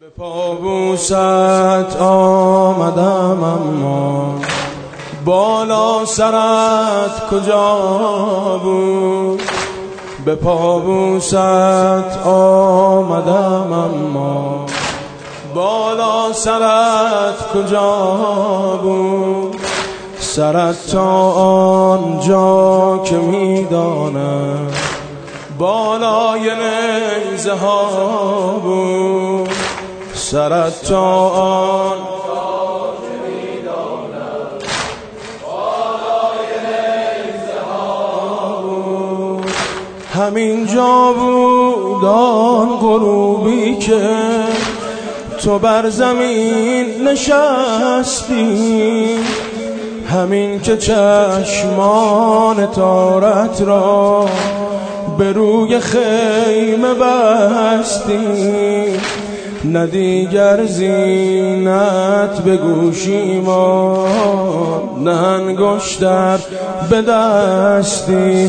به پابوست آمدم اما بالا سرت کجا بود؟ به پابوست آمدم اما بالا سرت کجا بود؟ سرت تا آنجا که میدانم بالای نیزه ها بود. سرت تا آنجا که میدانم بالای نیزه ها بود. همین جا بود آن غروبی که تو بر زمین نشستی، همین که چشمان تارت را به روی خیمه بستی. نه دیگر زینت به گوشی ماند، نه انگشتر به دستی.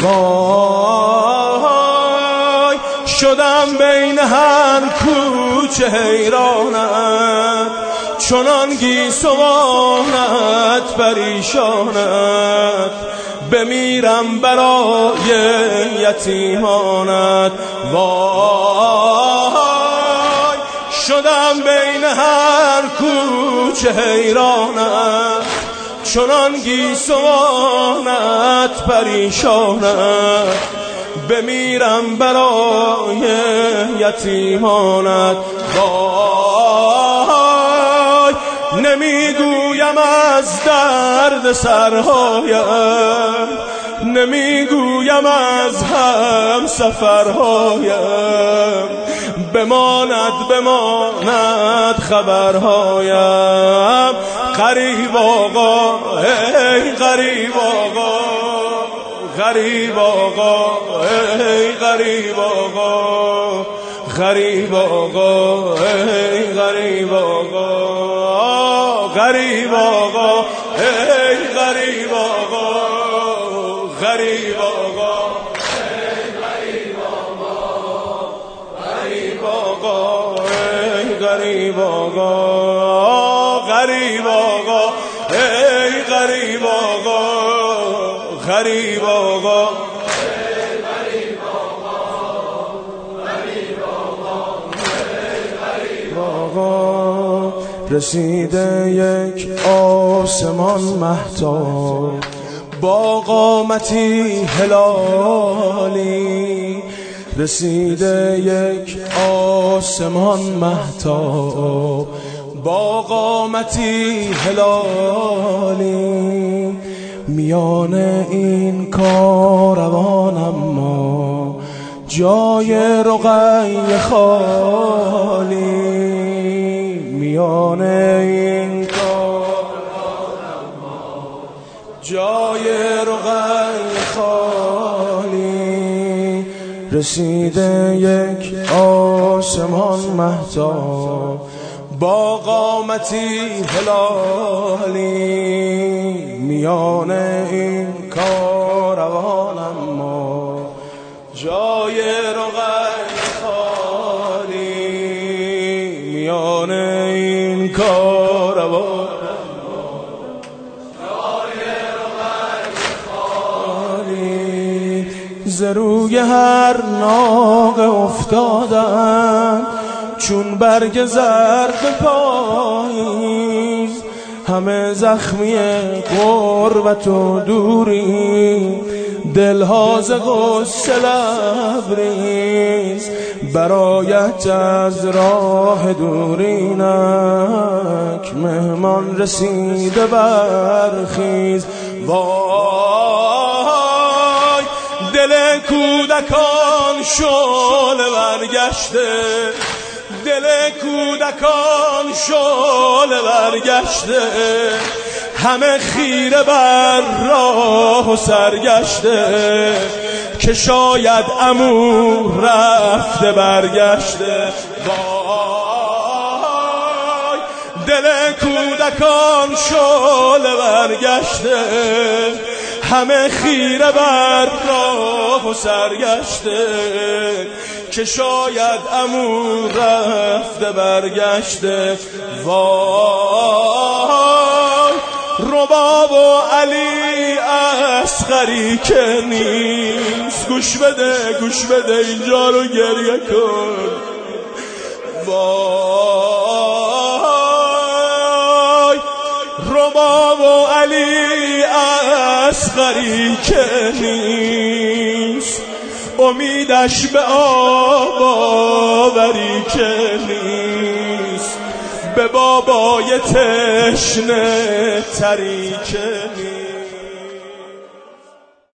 وای شدم بین هر کوچه حیرانت، چنان گیسوانت پریشانت، بمیرم برای یتیمانت. وای شدم بین هر کوچه حیرانت، چنان گیسوانت پریشانت، بمیرم برای یتیمانت. وای نمیگویم از درد سرهایم، نمیگویم از هم سفرهایم، بماند خبرهایم. غریب آقا ای غریب آقا، غریب آقا ای غریب آقا، غریب آقا ای غریب آقا، غریب آقا ای غریب آقا، غریب آقا ای غریب آقا، غریب آقا ای غریب آقا، غریب آقا ای غریب آقا، غریب آقا رسیده یک آسمان مهتاب با قامتی هلالی، رسیده یک آسمان مهتاب با قامتی هلالی. میان این کاروان اما جای رقیه خالی، میان این کاروان اما جای رقیه خالی. رسیده یک آسمان مهتاب با قامتی هلالی، میان این کاروان اما جای رقیه خالی، میان این کاروان جای رقیه خالی. ز روی هر ناقه افتادند چون برگ زرد پایین، همه زخمی غربت و دوری، دلها ز غصه لبریز. برایت از راه دورینک مهمان رسیده برخیز. وای دل کودکان شعله برگشته، دل کودکان شعله برگشته، همه خیره بر راه و سرگشته، که شاید عمو رفته برگشته. وای دل کودکان شعله برگشته، همه خیره بر راه و سرگشته، که شاید عمو رفته برگشته. وای رباب و علی اصغری که نیست. گوش بده اینجا رو گریه کن. وای رباب و علی اصغری که نیست. امیدش به آب آوری که نیست. به بابای تشنه تری که نیست.